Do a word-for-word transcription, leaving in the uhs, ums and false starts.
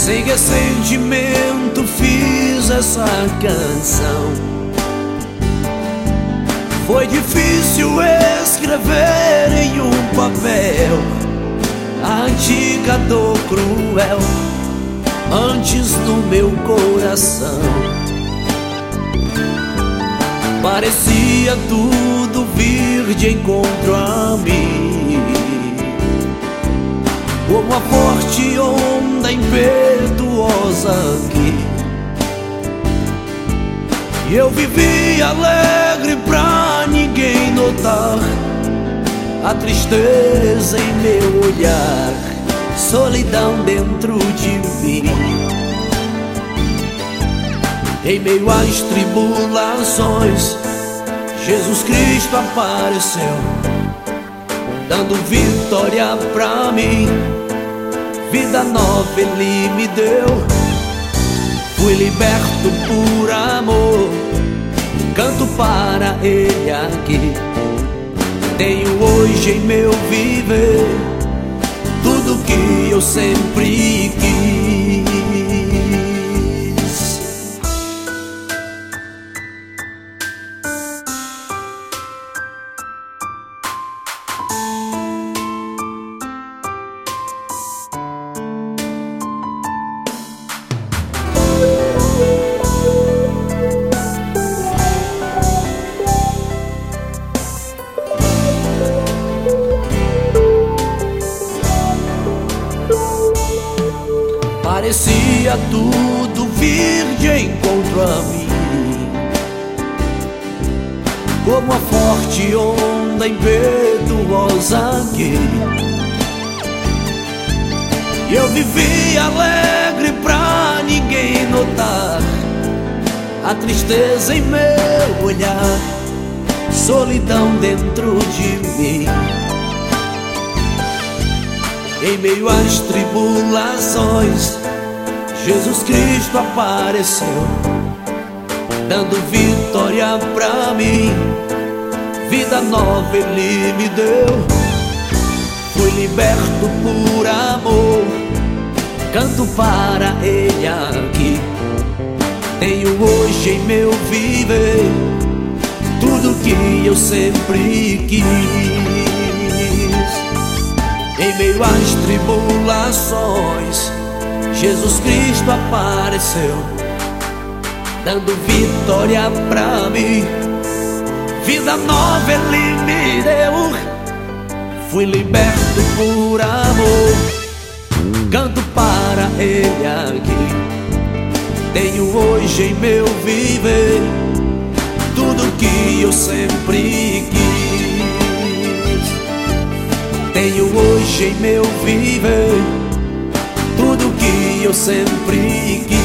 Sem ressentimento fiz essa canção. Foi difícil escrever em um papel a antiga dor cruel antes no meu coração. Parecia tudo vir de encontro a mim, como a forte onda impetuosa que eu vivi alegre pra ninguém notar a tristeza em meu olhar, solidão dentro de mim. Em meio às tribulações, Jesus Cristo apareceu, dando vitória pra mim. Vida nova Ele me deu. Fui liberto por amor, canto para Ele aqui. Tenho hoje em meu viver tudo que eu sempre quis. Parecia tudo vir de encontro a mim, como a forte onda impetuosa que eu vivi alegre pra ninguém notar a tristeza em meu olhar, solidão dentro de mim. Em meio às tribulações, Jesus Cristo apareceu, dando vitória pra mim. Vida nova Ele me deu. Fui liberto por amor, canto para Ele aqui. Tenho hoje em meu viver tudo que eu sempre quis. Em meio às tribulações, Jesus Cristo apareceu, dando vitória pra mim. Vida nova Ele me deu. Fui liberto por amor, canto para Ele aqui. Tenho hoje em meu viver tudo que eu sempre quis. Tenho hoje em meu viver tudo que eu sempre quis.